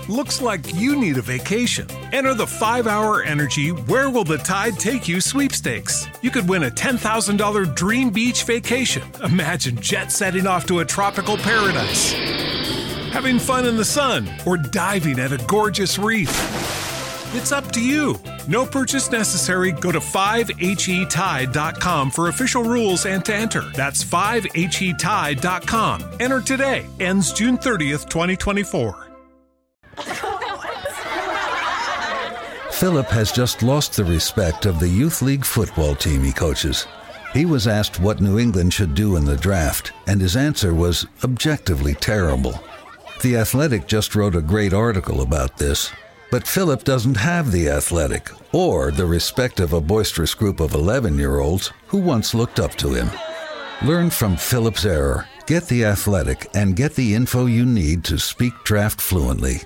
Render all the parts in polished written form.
Looks like you need a vacation. Enter the 5-Hour Energy Where Will the Tide Take You sweepstakes. You could win a $10,000 dream beach vacation. Imagine jet setting off to a tropical paradise, having fun in the sun, or diving at a gorgeous reef. It's up to you. No purchase necessary. Go to 5HETide.com for official rules and to enter. That's 5HETide.com. Enter today. Ends June 30th, 2024. Philip has just lost the respect of the Youth League football team he coaches. He was asked what New England should do in the draft, and his answer was objectively terrible. The Athletic just wrote a great article about this. But Philip doesn't have the Athletic or the respect of a boisterous group of 11-year-olds who once looked up to him. Learn from Philip's error, get the Athletic, and get the info you need to speak draft fluently.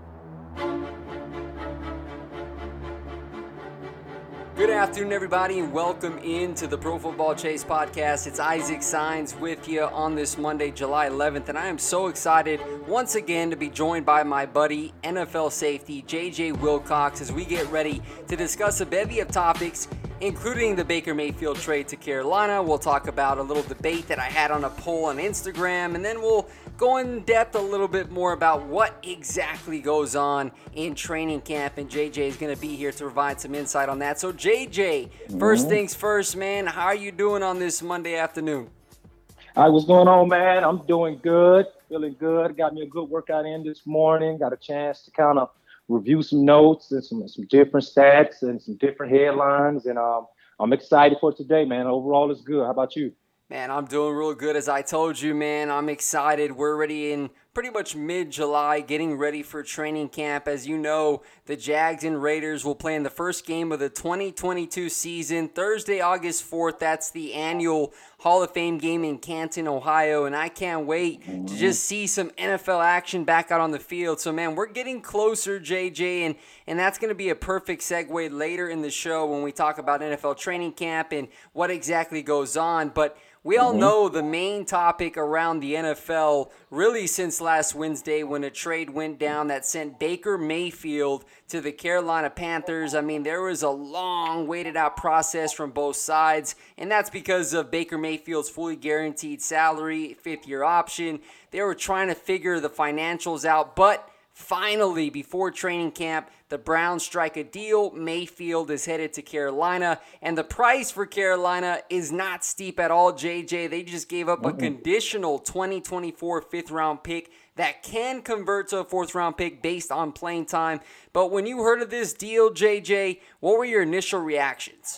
Good afternoon, everybody, and welcome into the Pro Football Chase podcast. It's Isaac Signs with you on this Monday, July 11th, and I am so excited once again to be joined by my buddy, NFL safety J.J. Wilcox, as we get ready to discuss a bevy of topics, including the Baker Mayfield trade to Carolina. We'll talk about a little debate that I had on a poll on Instagram, and then we'll go in depth a little bit more about what exactly goes on in training camp, and JJ is going to be here to provide some insight on that. So JJ, first things first, man, how are you doing on this Monday afternoon? Hi, what's going on, man? I'm doing good, feeling good. Got me a good workout in this morning. Got a chance to kind of review some notes and some different stats and some different headlines, and I'm excited for today, man. Overall, it's good. How about you? Man, I'm doing real good. As I told you, man, I'm excited. We're already in pretty much mid-July, getting ready for training camp. As you know, the Jags and Raiders will play in the first game of the 2022 season, Thursday, August 4th. That's the annual Hall of Fame game in Canton, Ohio, and I can't wait to just see some NFL action back out on the field. So, man, we're getting closer, JJ, and that's going to be a perfect segue later in the show when we talk about NFL training camp and what exactly goes on. But we all know the main topic around the NFL really since last Wednesday when a trade went down that sent Baker Mayfield to the Carolina Panthers. I mean, there was a long waited out process from both sides, and that's because of Baker Mayfield's fully guaranteed salary, 5th-year option. They were trying to figure the financials out, but finally, before training camp, the Browns strike a deal. Mayfield is headed to Carolina, and the price for Carolina is not steep at all, JJ. They just gave up a conditional 2024 5th-round pick that can convert to a 4th-round pick based on playing time. But when you heard of this deal, JJ, what were your initial reactions?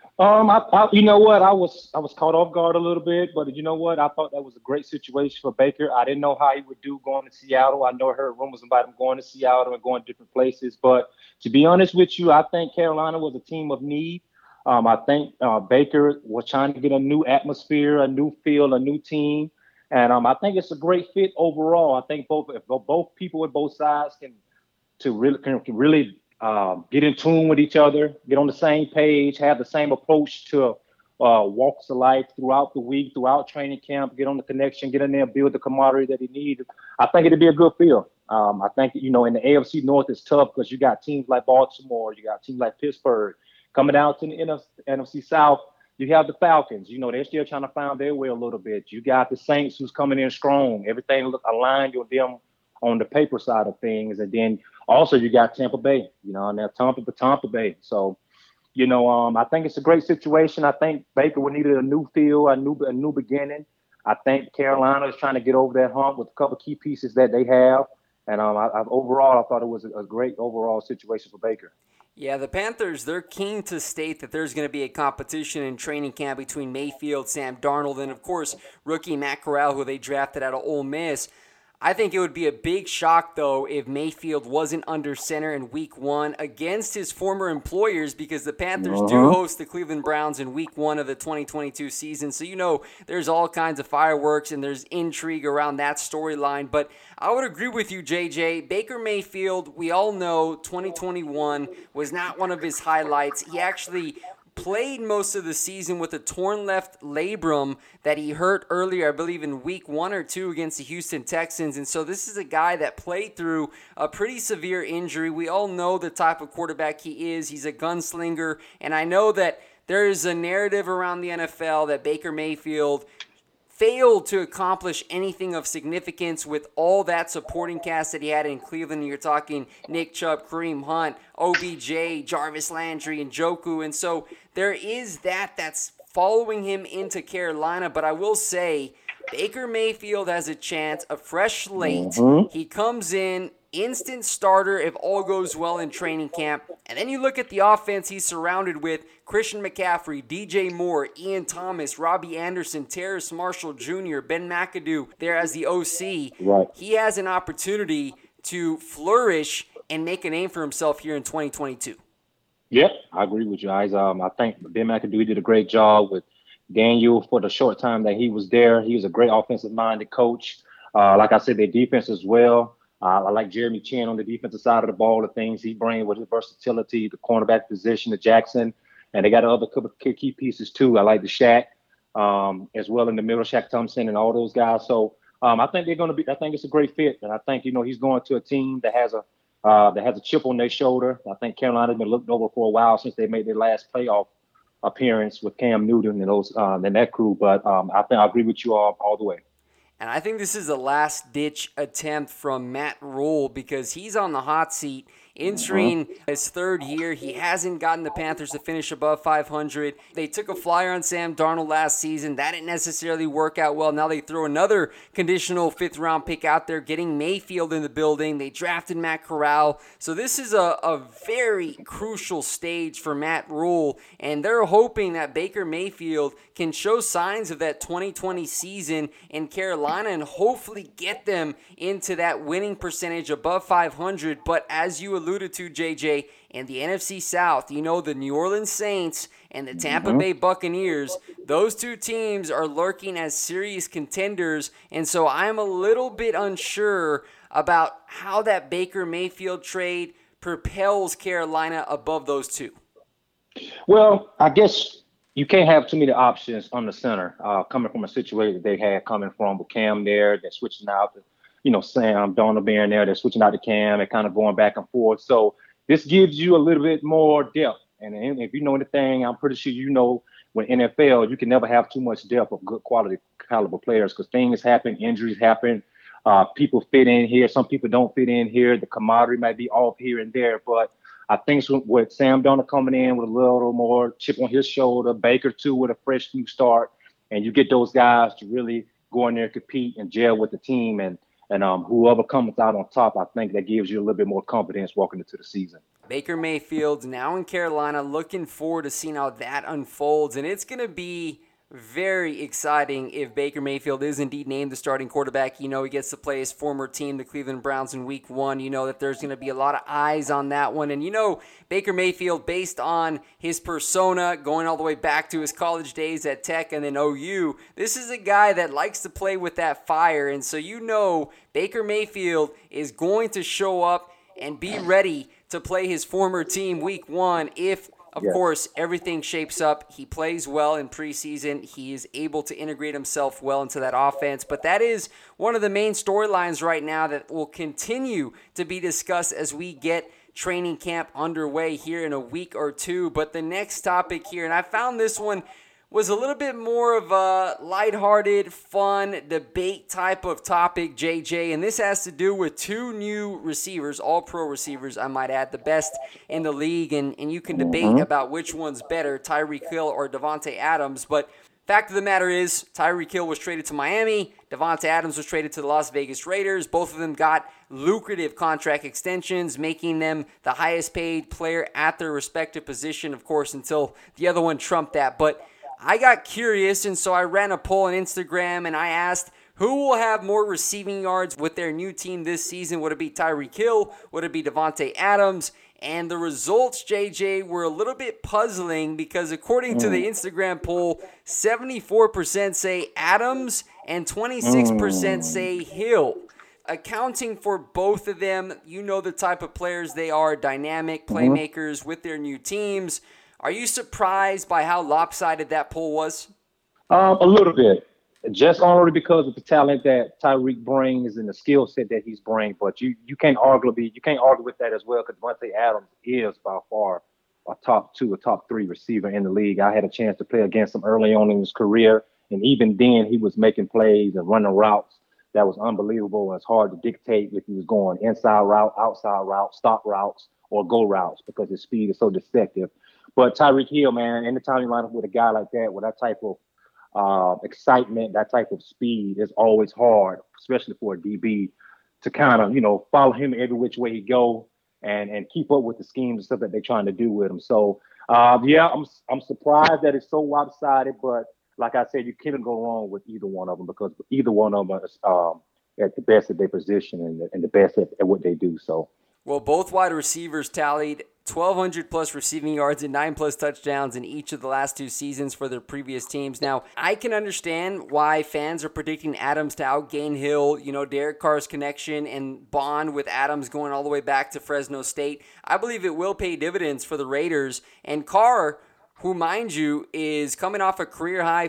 You know what? I was caught off guard a little bit, but you know what? I thought that was a great situation for Baker. I didn't know how he would do going to Seattle. I know I heard rumors about him going to Seattle and going to different places, but to be honest with you, I think Carolina was a team of need. I think Baker was trying to get a new atmosphere, a new feel, a new team, and I think it's a great fit overall. I think both people with both sides can really get in tune with each other, get on the same page, have the same approach to walks of life throughout the week, throughout training camp, get on the connection, get in there, build the camaraderie that he needs. I think it'd be a good field. I think, in the AFC North it's tough because you got teams like Baltimore, you got teams like Pittsburgh. Coming out to the NFC South, you have the Falcons. They're still trying to find their way a little bit. You got the Saints who's coming in strong. Everything look aligned with them on the paper side of things. And then also you got Tampa Bay, and they're Tampa Bay. So, I think it's a great situation. I think Baker would need a new feel, a new beginning. I think Carolina is trying to get over that hump with a couple of key pieces that they have. And overall, I thought it was a great overall situation for Baker. Yeah, the Panthers, they're keen to state that there's going to be a competition in training camp between Mayfield, Sam Darnold, and, of course, rookie Matt Corral, who they drafted out of Ole Miss. I think it would be a big shock, though, if Mayfield wasn't under center in Week 1 against his former employers, because the Panthers do host the Cleveland Browns in Week 1 of the 2022 season. So, there's all kinds of fireworks and there's intrigue around that storyline. But I would agree with you, JJ. Baker Mayfield, we all know 2021 was not one of his highlights. He actually played most of the season with a torn left labrum that he hurt earlier, I believe in week 1 or 2 against the Houston Texans. And so this is a guy that played through a pretty severe injury. We all know the type of quarterback he is. He's a gunslinger. And I know that there is a narrative around the NFL that Baker Mayfield failed to accomplish anything of significance with all that supporting cast that he had in Cleveland. You're talking Nick Chubb, Kareem Hunt, OBJ, Jarvis Landry, and Njoku. And so there is that's following him into Carolina. But I will say Baker Mayfield has a chance, a fresh slate. He comes in, instant starter if all goes well in training camp. And then you look at the offense he's surrounded with: Christian McCaffrey, DJ Moore, Ian Thomas, Robbie Anderson, Terrace Marshall Jr., Ben McAdoo there as the OC. Right. He has an opportunity to flourish and make a name for himself here in 2022. Yep, I agree with you guys. I think Ben McAdoo did a great job with Daniel for the short time that he was there. He was a great offensive-minded coach. Like I said, their defense as well. I like Jeremy Chin on the defensive side of the ball, the things he brings with his versatility, the cornerback position, the Jackson. And they got other couple key pieces, too. I like the Shaq as well in the middle, Shaq Thompson and all those guys. So I think they're going to be – I think it's a great fit. And I think, he's going to a team that has a chip on their shoulder. I think Carolina's been looked over for a while since they made their last playoff appearance with Cam Newton and that crew. But I think I agree with you all the way. And I think this is a last-ditch attempt from Matt Rule because he's on the hot seat entering his third year. He hasn't gotten the Panthers to finish above 500. They took a flyer on Sam Darnold last season. That didn't necessarily work out well. Now they throw another conditional fifth-round pick out there, getting Mayfield in the building. They drafted Matt Corral. So this is a very crucial stage for Matt Rule, and they're hoping that Baker Mayfield can show signs of that 2020 season in Carolina and hopefully get them into that winning percentage above 500. But as you alluded to, JJ, in the NFC South, the New Orleans Saints and the Tampa Bay Buccaneers, those two teams are lurking as serious contenders. And so I'm a little bit unsure about how that Baker Mayfield trade propels Carolina above those two. Well, I guess you can't have too many options on the center coming from a situation that they had coming from with Cam there. They're switching out to, Sam Darnold being there. They're switching out to Cam and kind of going back and forth. So this gives you a little bit more depth. And if you know anything, I'm pretty sure when NFL, you can never have too much depth of good quality caliber players because things happen, injuries happen. People fit in here. Some people don't fit in here. The camaraderie might be off here and there. But I think with Sam Darnold coming in with a little more chip on his shoulder, Baker too with a fresh new start, and you get those guys to really go in there and compete and gel with the team, and whoever comes out on top, I think that gives you a little bit more confidence walking into the season. Baker Mayfield now in Carolina, looking forward to seeing how that unfolds, and it's going to be very exciting if Baker Mayfield is indeed named the starting quarterback. He gets to play his former team, the Cleveland Browns, in week 1. That there's going to be a lot of eyes on that one. And Baker Mayfield, based on his persona, going all the way back to his college days at Tech and then OU, this is a guy that likes to play with that fire. And so Baker Mayfield is going to show up and be ready to play his former team week 1 if, of course, everything shapes up. He plays well in preseason. He is able to integrate himself well into that offense. But that is one of the main storylines right now that will continue to be discussed as we get training camp underway here in a week or two. But the next topic here, and I found this one was a little bit more of a lighthearted, fun debate type of topic, JJ, and this has to do with two new receivers, all pro receivers, I might add, the best in the league, and you can debate about which one's better, Tyreek Hill or Davante Adams, but fact of the matter is, Tyreek Hill was traded to Miami, Davante Adams was traded to the Las Vegas Raiders. Both of them got lucrative contract extensions, making them the highest paid player at their respective position, of course, until the other one trumped that, but I got curious, and so I ran a poll on Instagram, and I asked, who will have more receiving yards with their new team this season? Would it be Tyreek Hill? Would it be Davante Adams? And the results, JJ, were a little bit puzzling because according to the Instagram poll, 74% say Adams and 26% say Hill. Accounting for both of them, the type of players they are, dynamic playmakers with their new teams. Are you surprised by how lopsided that poll was? A little bit. Just only because of the talent that Tyreek brings and the skill set that he's bringing. But you can't argue with that as well, because Davante Adams is by far a top 2 or top 3 receiver in the league. I had a chance to play against him early on in his career, and even then he was making plays and running routes that was unbelievable. It's hard to dictate if he was going inside route, outside route, stop routes, or go routes, because his speed is so deceptive. But Tyreek Hill, man, anytime you line up with a guy like that, with that type of excitement, that type of speed, is always hard, especially for a DB, to kind of, follow him every which way he go and keep up with the schemes and stuff that they're trying to do with him. So, I'm surprised that it's so lopsided, but like I said, you can't go wrong with either one of them, because either one of them is at the best of their position and the best at what they do. So, well, both wide receivers tallied 1,200-plus receiving yards and 9-plus touchdowns in each of the last 2 seasons for their previous teams. Now, I can understand why fans are predicting Adams to outgain Hill. Derek Carr's connection and bond with Adams going all the way back to Fresno State. I believe it will pay dividends for the Raiders. And Carr, who, mind you, is coming off a career-high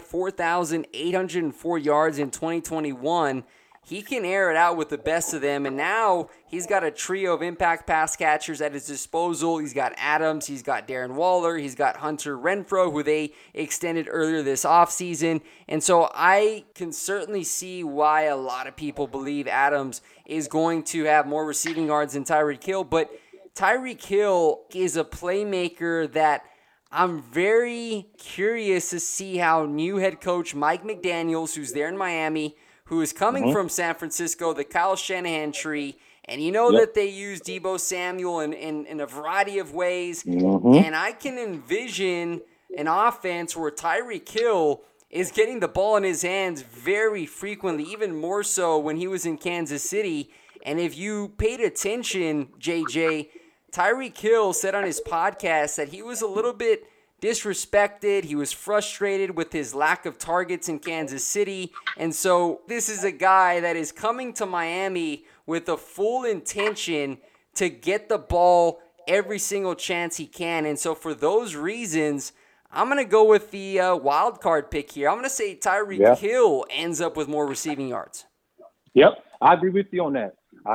4,804 yards in 2021, he can air it out with the best of them, and now he's got a trio of impact pass catchers at his disposal. He's got Adams, he's got Darren Waller, he's got Hunter Renfrow, who they extended earlier this offseason. And so I can certainly see why a lot of people believe Adams is going to have more receiving yards than Tyreek Hill. But Tyreek Hill is a playmaker that I'm very curious to see how new head coach Mike McDaniels, who's there in Miami, who is coming from San Francisco, the Kyle Shanahan tree, and that they use Deebo Samuel in a variety of ways, and I can envision an offense where Tyreek Hill is getting the ball in his hands very frequently, even more so when he was in Kansas City. And if you paid attention, JJ, Tyreek Hill said on his podcast that he was a little bit disrespected. He was frustrated with his lack of targets in Kansas City. And so this is a guy that is coming to Miami with a full intention to get the ball every single chance he can. And so for those reasons, I'm going to go with the wild card pick here. I'm going to say Tyreek Hill ends up with more receiving yards. Yep, I agree with you on that.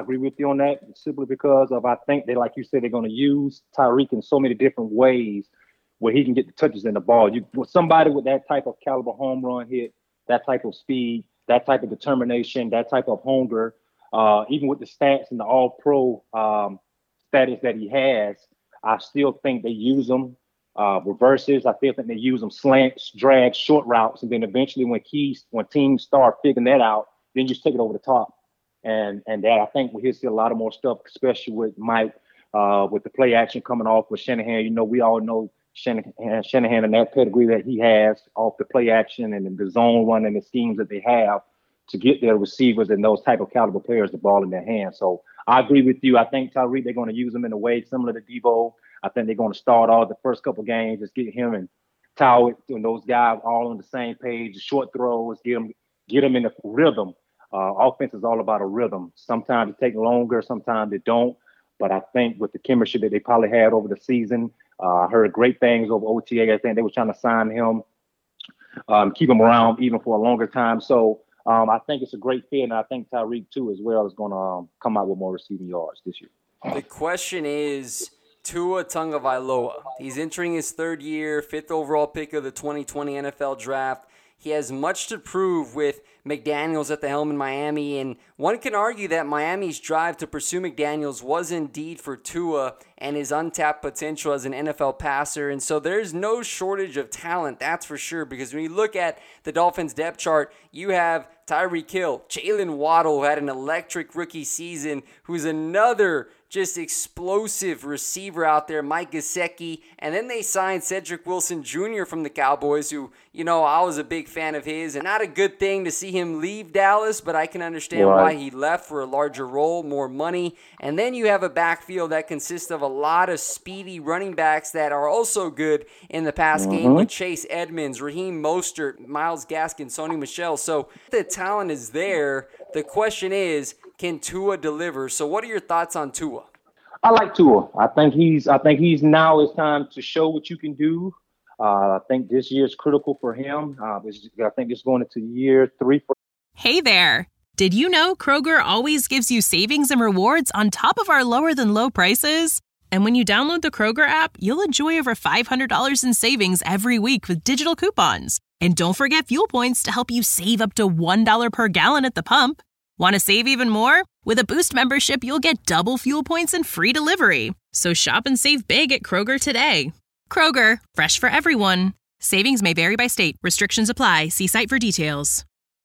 Simply because I think like you said, they're going to use Tyreek in so many different ways where he can get the touches in the ball. Somebody with that type of caliber home run hit, that type of speed, that type of determination, that type of hunger, even with the stats and the all-pro status that he has, I still think they use them reverses. I still think they use them slants, drags, short routes, and then eventually when teams start figuring that out, then you just take it over the top. And that I think we'll see a lot of more stuff, especially with Mike, with the play action coming off with Shanahan. We all know Shanahan and that pedigree that he has off the play action and the zone run and the schemes that they have to get their receivers and those type of caliber players the ball in their hands. So I agree with you. I think Tyreek, they're going to use him in a way similar to Deebo. I think they're going to start all the first couple games, just get him and Towett and those guys all on the same page, short throws, get them in a rhythm. Offense is all about a rhythm. Sometimes it takes longer, sometimes it don't. But I think with the chemistry that they probably had over the season, I heard great things over OTA. I think they were trying to sign him, keep him around even for a longer time. So I think it's a great fit, and I think Tyreek, too, as well, is going to come out with more receiving yards this year. The question is Tua Tagovailoa. He's entering his 3rd year, 5th overall pick of the 2020 NFL Draft. He has much to prove with McDaniels at the helm in Miami, and one can argue that Miami's drive to pursue McDaniels was indeed for Tua and his untapped potential as an NFL passer, and so there's no shortage of talent, that's for sure, because when you look at the Dolphins' depth chart, you have Tyreek Hill, Jalen Waddle, who had an electric rookie season, who's another just explosive receiver out there, Mike Gesicki, and then they signed Cedric Wilson Jr. from the Cowboys, who, I was a big fan of his, and not a good thing to see him leave Dallas, but I can understand why he left for a larger role, more money, and then you have a backfield that consists of a lot of speedy running backs that are also good in the pass game with Chase Edmonds, Raheem Mostert, Myles Gaskin, Sony Michel, so the talent is there. The question is, can Tua deliver? So what are your thoughts on Tua? I like Tua. I think he's now it's time to show what you can do. I think this year is critical for him. I think it's going into year 3 for. Hey there. Did you know Kroger always gives you savings and rewards on top of our lower than low prices? And when you download the Kroger app, you'll enjoy over $500 in savings every week with digital coupons. And don't forget fuel points to help you save up to $1 per gallon at the pump. Want to save even more? With a Boost membership, you'll get double fuel points and free delivery. So shop and save big at Kroger today. Kroger, fresh for everyone. Savings may vary by state. Restrictions apply. See site for details.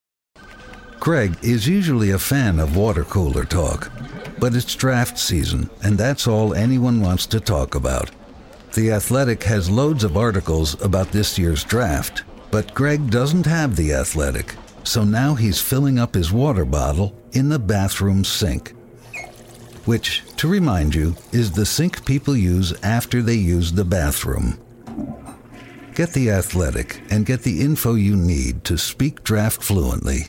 Greg is usually a fan of water cooler talk, but it's draft season, and that's all anyone wants to talk about. The Athletic has loads of articles about this year's draft, but Greg doesn't have The Athletic, so now he's filling up his water bottle in the bathroom sink, which, to remind you, is the sink people use after they use the bathroom. Get The Athletic and get the info you need to speak draft fluently.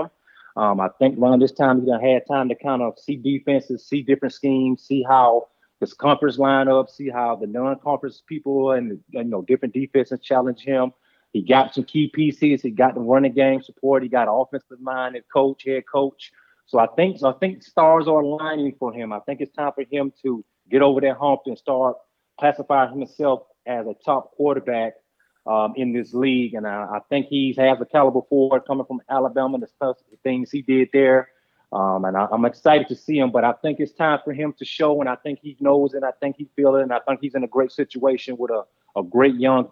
I think around this time, he's going to have time to kind of see defenses, see different schemes, see how this conference line up, see how the non-conference people and different defenses challenge him. He got some key pieces. He got the running game support. He got an offensive-minded head coach. So I think stars are aligning for him. I think it's time for him to get over that hump and start classifying himself as a top quarterback in this league. And I think he has a caliber for it coming from Alabama, the things he did there. And I'm excited to see him, but I think it's time for him to show, and I think he knows it, and I think he feels it, and I think he's in a great situation with a great young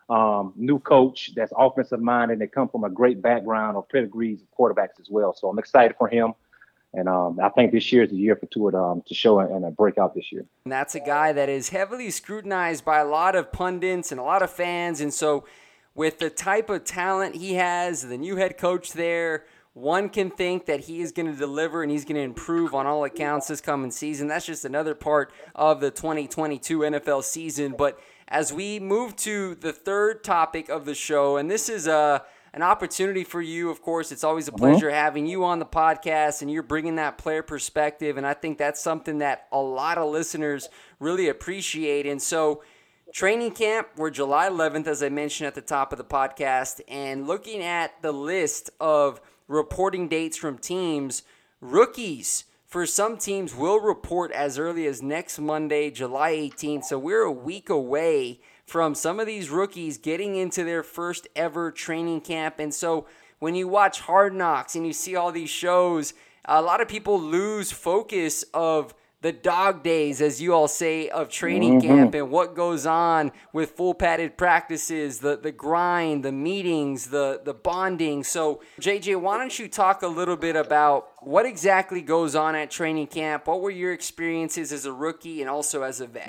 new coach that's offensive minded and they come from a great background of pedigrees of quarterbacks as well. So I'm excited for him. And I think this year is the year for Tua to show and break out this year. And that's a guy that is heavily scrutinized by a lot of pundits and a lot of fans. And so with the type of talent he has, the new head coach there, one can think that he is going to deliver and he's going to improve on all accounts this coming season. That's just another part of the 2022 NFL season. But as we move to the third topic of the show, and this is an opportunity for you, of course. It's always a pleasure having you on the podcast, and you're bringing that player perspective, and I think that's something that a lot of listeners really appreciate. And so training camp, we're July 11th, as I mentioned at the top of the podcast, and looking at the list of reporting dates from teams, rookies for some teams will report as early as next Monday, July 18th. So we're a week away from some of these rookies getting into their first ever training camp. And so when you watch Hard Knocks and you see all these shows, a lot of people lose focus of the dog days, as you all say, of training camp and what goes on with full padded practices, the grind, the meetings, the bonding. So, JJ, why don't you talk a little bit about what exactly goes on at training camp? What were your experiences as a rookie and also as a vet?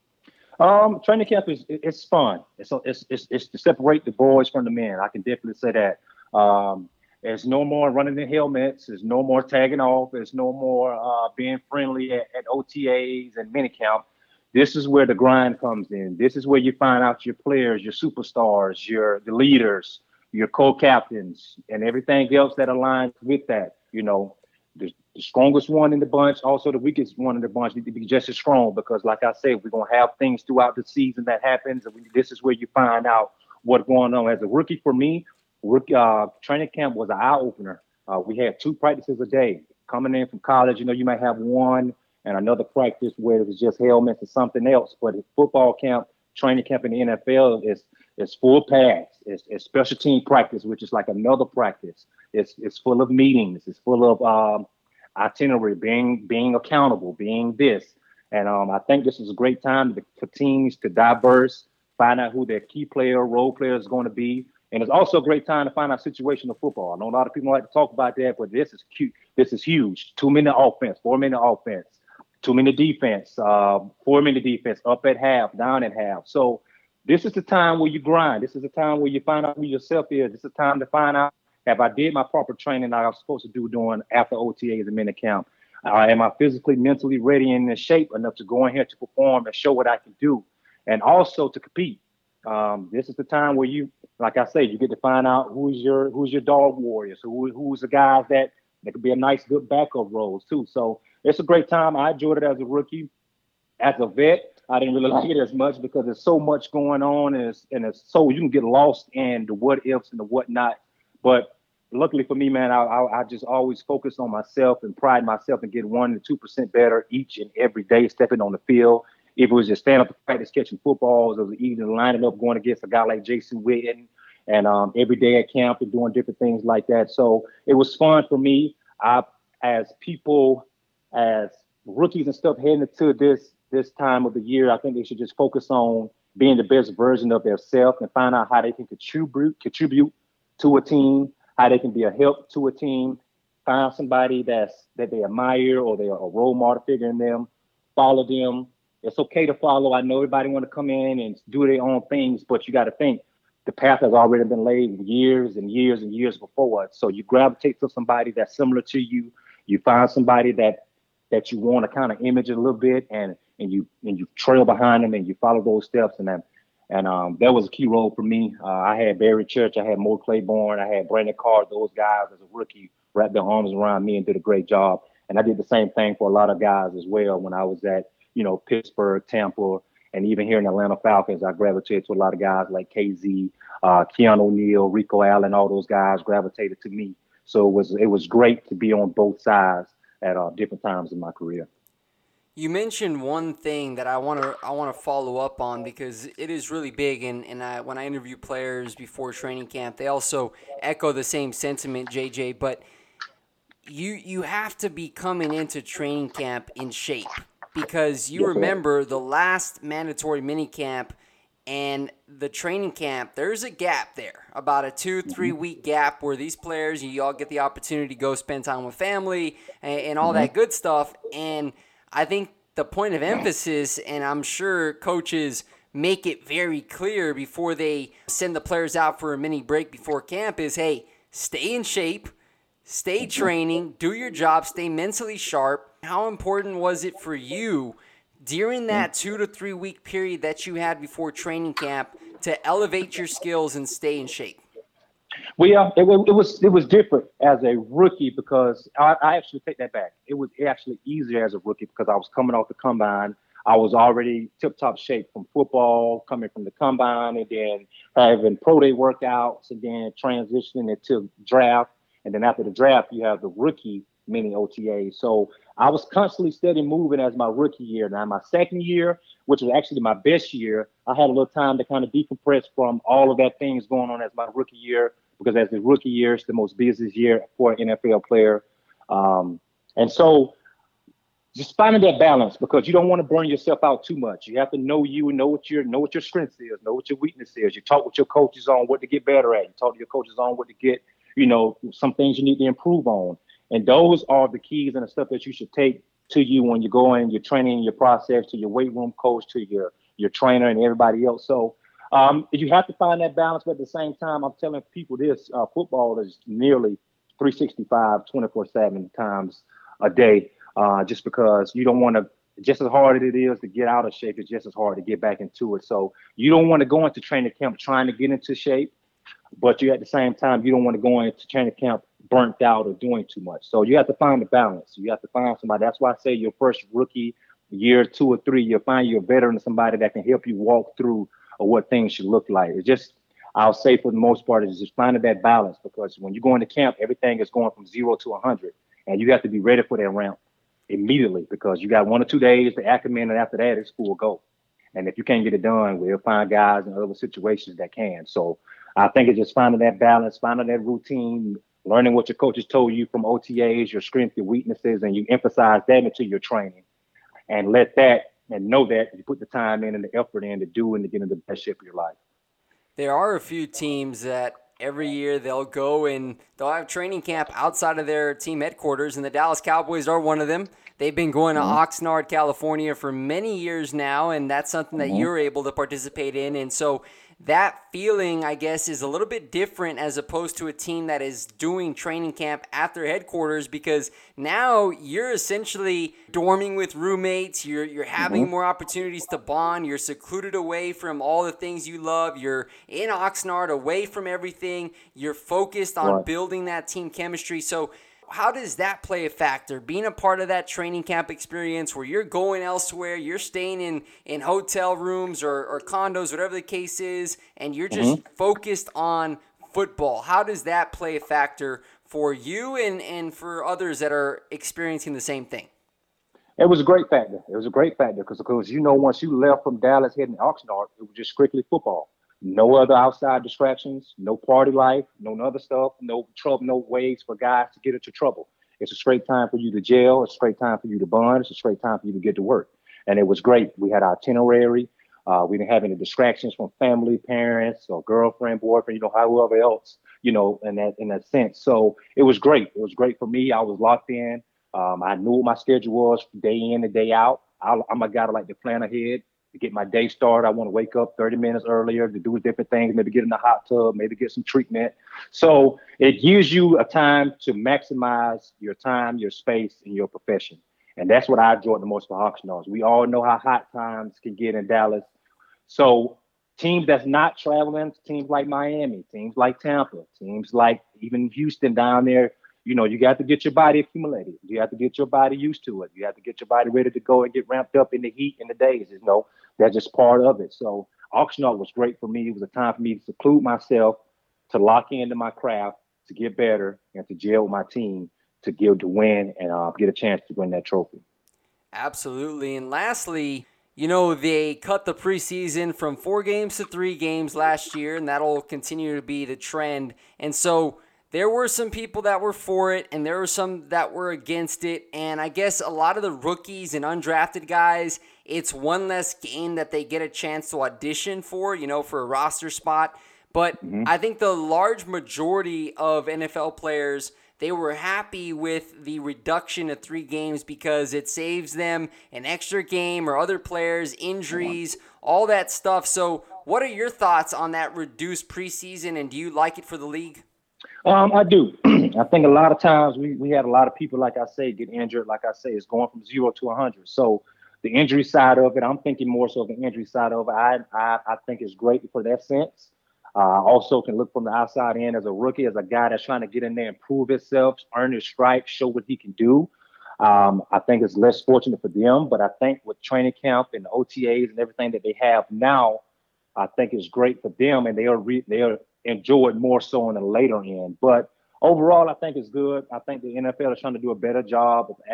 Training camp it's fun. It's to separate the boys from the men. I can definitely say that. There's no more running in helmets. There's no more tagging off. There's no more being friendly at OTAs and minicamp. This is where the grind comes in. This is where you find out your players, your superstars, the leaders, your co-captains, and everything else that aligns with that. You know, the strongest one in the bunch, also the weakest one in the bunch need to be just as strong because, like I said, we're going to have things throughout the season that happens. And this is where you find out what's going on. As a rookie for me, training camp was an eye-opener. We had 2 practices a day. Coming in from college, you might have one and another practice where it was just helmets or something else. But football camp, training camp in the NFL is full pads. It's special team practice, which is like another practice. It's full of meetings. It's full of itinerary, being accountable, being this. And I think this is a great time for teams to diverse, find out who their key player, role player is going to be. And it's also a great time to find out situational football. I know a lot of people like to talk about that, but this is cute. This is huge. 2-minute offense, 4-minute offense, 2-minute defense, 4-minute defense, up at half, down at half. So this is the time where you grind. This is the time where you find out who yourself is. This is the time to find out, have I did my proper training that I was supposed to do during after OTAs and minicamp? Am I physically, mentally ready and in shape enough to go in here to perform and show what I can do? And also to compete. This is the time where you, like I say, you get to find out who's your dog warriors, who's the guys that could be a nice, good backup roles too. So it's a great time. I enjoyed it as a rookie. as a vet, I didn't really like it as much because there's so much going on, and it's so you can get lost in the what ifs and the whatnot. But luckily for me, man, I just always focus on myself and pride myself and get 1 to 2% better each and every day stepping on the field. If it was just stand up to practice catching footballs, it was either lining up going against a guy like Jason Witten, and every day at camp and doing different things like that. So it was fun for me. As rookies and stuff heading into this time of the year, I think they should just focus on being the best version of themselves and find out how they can contribute to a team, how they can be a help to a team, find somebody that they admire or they're a role model figure in them, follow them. It's okay to follow. I know everybody want to come in and do their own things, but you got to think the path has already been laid years and years and years before us. So you gravitate to somebody that's similar to you. You find somebody that you want to kind of image a little bit, and you trail behind them and you follow those steps. And that was a key role for me. I had Barry Church, I had Mo Claiborne, I had Brandon Carr. Those guys as a rookie wrapped their arms around me and did a great job. And I did the same thing for a lot of guys as well when I was at Pittsburgh, Tampa, and even here in Atlanta Falcons. I gravitated to a lot of guys like KZ, Keanu O'Neal, Rico Allen. All those guys gravitated to me. So it was great to be on both sides at different times in my career. You mentioned one thing that I want to follow up on because it is really big, and when I interview players before training camp, they also echo the same sentiment, JJ. But you have to be coming into training camp in shape because you remember the last mandatory minicamp and the training camp. There's a gap there, about a 2-3 week gap where these players, you all get the opportunity to go spend time with family and all that good stuff. And I think the point of emphasis, and I'm sure coaches make it very clear before they send the players out for a mini break before camp, is, hey, stay in shape, stay training, do your job, stay mentally sharp. How important was it for you during that 2 to 3 week period that you had before training camp to elevate your skills and stay in shape? Well, yeah, it was different as a rookie because I actually take that back. It was actually easier as a rookie because I was coming off the combine. I was already tip-top shape from football, coming from the combine, and then having pro day workouts, and then transitioning into draft. And then after the draft, you have the rookie mini OTA. So I was constantly steady moving as my rookie year. Now, my second year, which was actually my best year, I had a little time to kind of decompress from all of that things going on as my rookie year, because as the rookie year, it's the most busiest year for an NFL player. And so just finding that balance, because you don't want to burn yourself out too much. You have to know you and know what your strengths is, know what your weakness is. You talk with your coaches on what to get better at. You talk to your coaches on what to get, some things you need to improve on. And those are the keys and the stuff that you should take to you when you're going, your training, your process, to your weight room coach, to your trainer and everybody else. So you have to find that balance, but at the same time, I'm telling people this, football is nearly 365, 24/7 times a day, just because you don't want to, just as hard as it is to get out of shape, it's just as hard to get back into it. So you don't want to go into training camp trying to get into shape, but you at the same time, you don't want to go into training camp burnt out or doing too much. So you have to find the balance. You have to find somebody. That's why I say your first rookie year, 2 or 3, you'll find you're a veteran, somebody that can help you walk through what things should look like. It's just, I'll say for the most part, is just finding that balance, because when you go into camp, everything is going from 0 to 100, and you have to be ready for that ramp immediately, because you got 1 or 2 days to acclimate, and after that, it's full go. And if you can't get it done, we'll find guys in other situations that can. So I think it's just finding that balance, finding that routine, learning what your coaches told you from OTAs, your strengths, your weaknesses, and you emphasize that into your training, and let that and know that you put the time in and the effort in to do and to get in the best shape of your life. There are a few teams that every year they'll go and they'll have training camp outside of their team headquarters, and the Dallas Cowboys are one of them. They've been going to Oxnard, California for many years now, and that's something that you're able to participate in. And so that feeling, I guess, is a little bit different as opposed to a team that is doing training camp at their headquarters, because now you're essentially dorming with roommates. You're having more opportunities to bond. You're secluded away from all the things you love. You're in Oxnard, away from everything. You're focused on building that team chemistry. So How does that play a factor? Being a part of that training camp experience where you're going elsewhere, you're staying in hotel rooms or condos, whatever the case is, and you're just focused on football. How does that play a factor for you and for others that are experiencing the same thing? It was a great factor. It was a great factor because once you left from Dallas heading to Oxnard, it was just strictly football. No other outside distractions, no party life, no other stuff, no trouble, no ways for guys to get into trouble. It's a straight time for you to jail. It's a straight time for you to bond. It's a straight time for you to get to work. And it was great. We had our itinerary. We didn't have any distractions from family, parents, or girlfriend, boyfriend, however else, in that sense. So it was great. It was great for me. I was locked in. I knew what my schedule was day in and day out. I'm a guy that like to plan ahead to get my day started. I want to wake up 30 minutes earlier to do different things, maybe get in the hot tub, maybe get some treatment. So it gives you a time to maximize your time, your space, and your profession. And that's what I enjoyed the most for Oxnard. We all know how hot times can get in Dallas. So teams that's not traveling, teams like Miami, teams like Tampa, teams like even Houston down there, you got to get your body accumulated. You have to get your body used to it. You have to get your body ready to go and get ramped up in the heat in the days. That's just part of it. So Oxnard was great for me. It was a time for me to seclude myself, to lock into my craft, to get better, and to gel with my team to win and get a chance to win that trophy. Absolutely. And lastly, they cut the preseason from 4 games to 3 games last year, and that'll continue to be the trend. And so there were some people that were for it, and there were some that were against it. And I guess a lot of the rookies and undrafted guys, it's one less game that they get a chance to audition for, for a roster spot. But I think the large majority of NFL players, they were happy with the reduction of 3 games because it saves them an extra game or other players, injuries, all that stuff. So what are your thoughts on that reduced preseason, and do you like it for the league? I do. I think a lot of times we had a lot of people, like I say, get injured. Like I say, it's going from 0 to 100. So the injury side of it, I'm thinking more so of the injury side of it. I think it's great for that sense. Also can look from the outside in as a rookie, as a guy that's trying to get in there and prove himself, earn his stripes, show what he can do. I think it's less fortunate for them, but I think with training camp and the OTAs and everything that they have now, I think it's great for them, and they'll enjoy it more so on the later end. But overall, I think it's good. I think the NFL is trying to do a better job of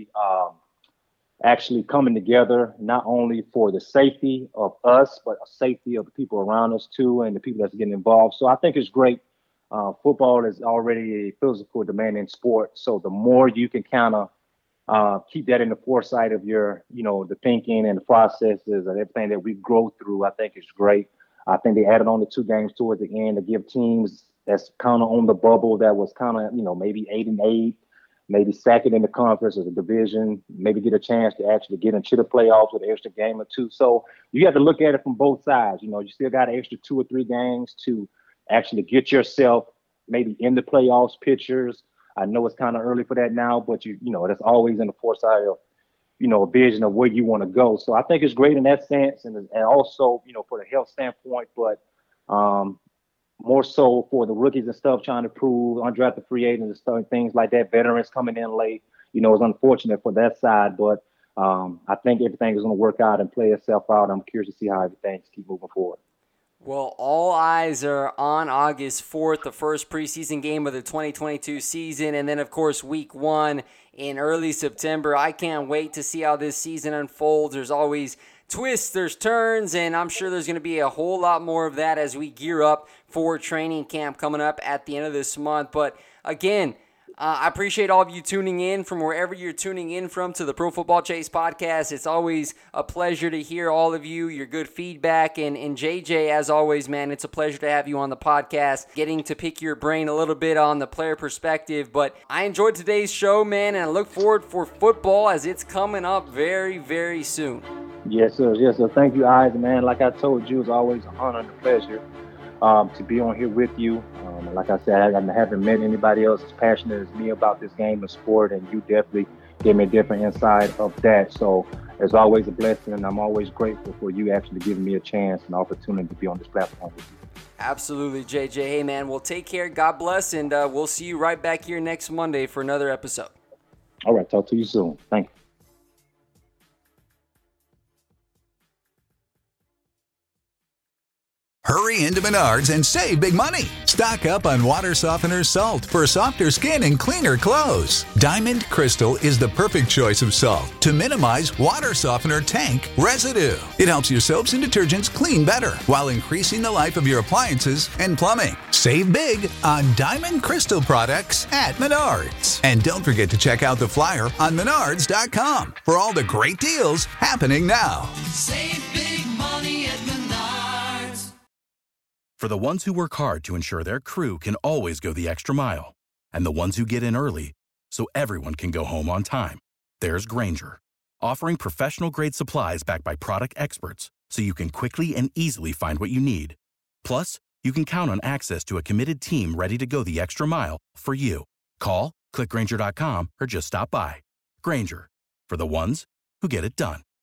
actually coming together, not only for the safety of us, but the safety of the people around us too, and the people that's getting involved. So I think it's great. Football is already a physical, demanding sport. So the more you can kind of keep that in the foresight of your, the thinking and the processes and everything that we grow through, I think it's great. I think they added on the 2 games towards the end to give teams that's kind of on the bubble that was kind of, maybe 8-8, maybe second in the conference or the division, maybe get a chance to actually get into the playoffs with an extra game or 2. So you have to look at it from both sides. You still got an extra 2 or 3 games to actually get yourself maybe in the playoffs pictures. I know it's kind of early for that now, but that's always in the foresight of, a vision of where you want to go. So I think it's great in that sense, and also, for the health standpoint, but more so for the rookies and stuff trying to prove, undrafted free agents and stuff, things like that, veterans coming in late, it's unfortunate for that side, but I think everything is going to work out and play itself out. I'm curious to see how everything keeps moving forward. Well, all eyes are on August 4th, the first preseason game of the 2022 season, and then, of course, week 1 in early September. I can't wait to see how this season unfolds. There's always twists, there's turns, and I'm sure there's going to be a whole lot more of that as we gear up for training camp coming up at the end of this month. But, again, I appreciate all of you tuning in from wherever you're tuning in from to the Pro Football Chase podcast. It's always a pleasure to hear all of you, your good feedback. And JJ, as always, man, it's a pleasure to have you on the podcast, getting to pick your brain a little bit on the player perspective. But I enjoyed today's show, man, and I look forward for football as it's coming up very, very soon. Yes, sir. Yes, sir. Thank you, Isaac, man. Like I told you, it's always an honor and a pleasure to be on here with you. Like I said, I haven't met anybody else as passionate as me about this game of sport, and you definitely gave me a different insight of that. So it's always a blessing, and I'm always grateful for you actually giving me a chance and opportunity to be on this platform with you. Absolutely, JJ. Hey, man, well, take care. God bless, and we'll see you right back here next Monday for another episode. All right. Talk to you soon. Thank you. Hurry into Menards and save big money. Stock up on water softener salt for softer skin and cleaner clothes. Diamond Crystal is the perfect choice of salt to minimize water softener tank residue. It helps your soaps and detergents clean better while increasing the life of your appliances and plumbing. Save big on Diamond Crystal products at Menards. And don't forget to check out the flyer on Menards.com for all the great deals happening now. Save big money at Menards. For the ones who work hard to ensure their crew can always go the extra mile, and the ones who get in early so everyone can go home on time, there's Grainger, offering professional-grade supplies backed by product experts so you can quickly and easily find what you need. Plus, you can count on access to a committed team ready to go the extra mile for you. Call, click Grainger.com, or just stop by. Grainger, for the ones who get it done.